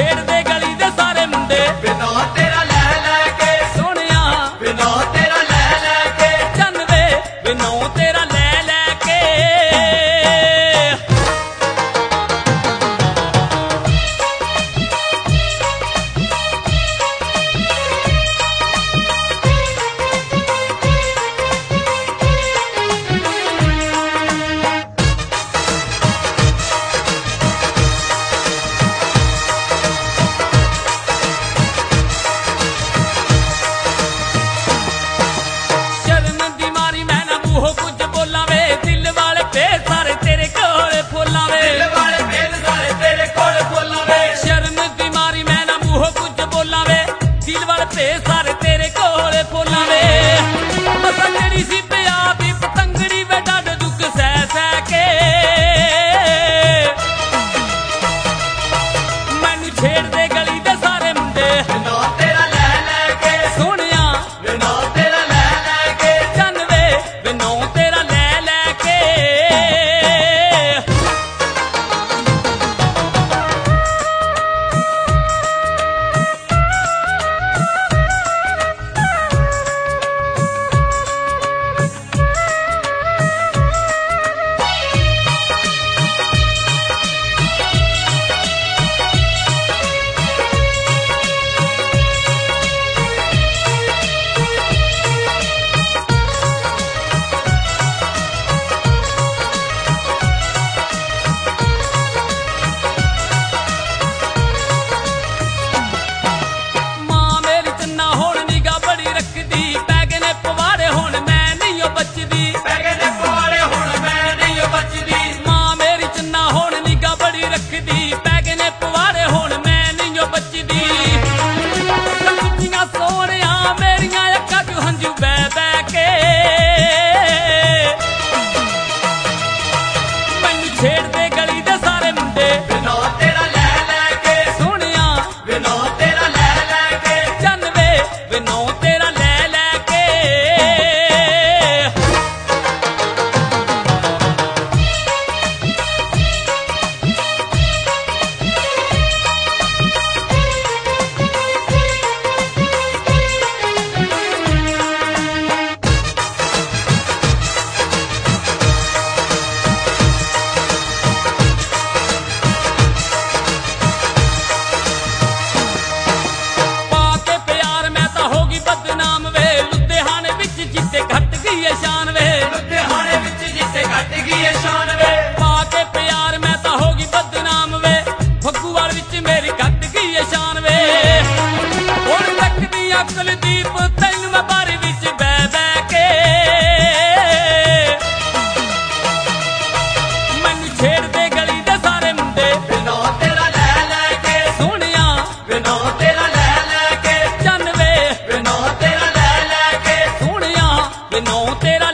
ਛੇੜਦੇ ਗਲੀ ਦੇ ਸਾਰੇ ਮੁੰਡੇ ਬਿਨਾ ਤੇਰਾ ਲੈ ਲੈ ਕੇ ਸੋਹਣਿਆ ਬਿਨਾ ਤੇਰਾ ਲੈ ਲੈ ਕੇ ਚੰਨ ਵੇ ਬਿਨੋਂ ਤੇਰਾ ਲੈ ਲੈ ਕੇ ਸ਼ਰਮ ਦੀ ਮਾਰੀ ਮੈਂ ਨਾ ਮੂੰਹੋਂ ਕੁਝ ਬੋਲਾਂ ਵੇ ਦਿਲ ਵਾਲੇ ਫੇਰ ਸਾਰੇ ਤੇਰੇ ਕੋਲ ਫੁੱਲਾਂ ਵੇ ਦਿਲ ਵਾਲੇ ਫੇਰ ਸਾਰੇ ਤੇਰੇ ਕੋਲ ਫੁੱਲਾਂ ਵੇ ਸ਼ਰਮ ਦੀ ਮਾਰੀ ਮੈਂ ਨਾ ਮੂੰਹੋਂ ਕੁਝ ਬੋਲਾਂ ਵੇ ਦਿਲ ਵਾਲੇ ਫੇਰ ਸਾਰੇ ਤੇਰੇ ਕੋਲ ਫੁੱਲਾਂ ਵੇ ਪਤੰਗੜੀ ਸੀ ਪਿਆ ਦੀ ਪਤੰਗੜੀ ਵੇ ਡੱਡ ਦੁੱਖ ਸਹਿ ਸਹਿ ਕੇ ਮੈਨੂੰ ਛੇੜਦੇ ਗਲੀ ਦੇ ਸਾਰੇ ਮੁੰਡੇ ਬਿਨਾ ਤੇਰਾ ਲੈ ਲੈ ਕੇ ਸੋਹਣਿਆ ਬਿਨਾ ਤੇਰਾ ਲੈ ਲੈ ਕੇ ਚੰਨ ਵੇ ਬਿਨੋਂ ਤੇਰਾ ਲੈ ਲੈ ਕੇ ਮਾਂ ਮੇਰੀ ਚੰਨਾ ਹੁਣ ਨਿਗਾ ਬੜੀ ਰੱਖਦੀ ਪੈ ਗਏ ਨੇ ਪਵਾੜੇ ਹੁਣ ਮੈਂ ਨਹੀਂ ਓ ਬਚਦੀ ਪੈ ਗਏ ਨੇ ਪਵਾੜੇ ਹੁਣ ਮੈਂ ਨਹੀਂ ਓ ਬਚਦੀ ਮਾਂ ਮੇਰੀ ਚੰਨਾ ਹੁਣ ਨਿਗਾ ਬੜੀ ਰੱਖਦੀ ਪੈ ਗਏ ਨੇ ਪਵਾੜੇ ਹੁਣ ਮੈਂ ਨਹੀਂ ਓ ਬਚਦੀ ਕੱਚੀਆਂ ਸੋਹਣਿਆ ਮੇਰੀਆਂ ਅੱਖਾਂ 'ਚ ਹੰਝੂ ਬਹਿ ਬਹਿ ਕੇ ਮੈਨੂੰ ਛੇੜਦੇ ਗਲੀ ਦੇ ਸਾਰੇ ਮੁੰਡੇ ਬਿਨਾ ਤੇਰਾ ਲੈ ਲੈ ਕੇ ਸੋਹਣਿਆ ਬਿਨਾ ਤੇਰਾ ਲੈ ਲੈ ਕੇ ਚੰਨ ਵੇ ਬਿਨੋਂ ਤੇਰਾ ਲੈ ਲੈ ਕੇ ਪਾ ਕੇ ਪਿਆਰ ਮੈਂ ਤਾਂ ਹੋ ਗਈ ਬਦਨਾਮ ਵੇ ਲੁਧਿਆਣੇ ਵਿੱਚ ਜਿੱਤੇ ਘਟ ਗਈ ਏ ਸ਼ਾਨ ਵੇ ਲੁਧਿਆਣੇ ਵਿੱਚ ਜਿੱਥੇ ਘਟ ਗਈ ਏ ਸ਼ਾਨ ਵੇ ਪਾ ਕੇ ਪਿਆਰ ਮੈਂ ਤਾਂ ਹੋ ਗਈ ਬਦਨਾਮ ਵੇ ਫੱਗੂਵਾਲ ਵਿੱਚ ਮੇਰੀ ਘਟ ਗਈ ਏ ਸ਼ਾਨ ਵੇ ਹੁਣ ਰੱਖਦੀ ਅਕਲ ਦੀਪ ਤੈਨੂੰ ਮੈਂ ਬਾਰੀ ਵਿੱਚ ਬਹਿ ਬਹਿ ਕੇ ਮੈਨੂੰ ਛੇੜਦੇ ਗਲੀ ਦੇ ਸਾਰੇ ਮੁੰਡੇ ਬਿਨਾ ਤੇਰਾ ਲੈ ਲੈ ਕੇ ਸੋਹਣਿਆ ਬਿਨਾ ਤੇਰਾ ਲੈ ਲੈ ਕੇ ਚੰਨ ਵੇ ਬਿਨਾ ਤੇਰਾ ਲੈ ਲੈ ਕੇ ਸੋਹਣਿਆ ਬਿਨੋਂ ਤੇਰਾ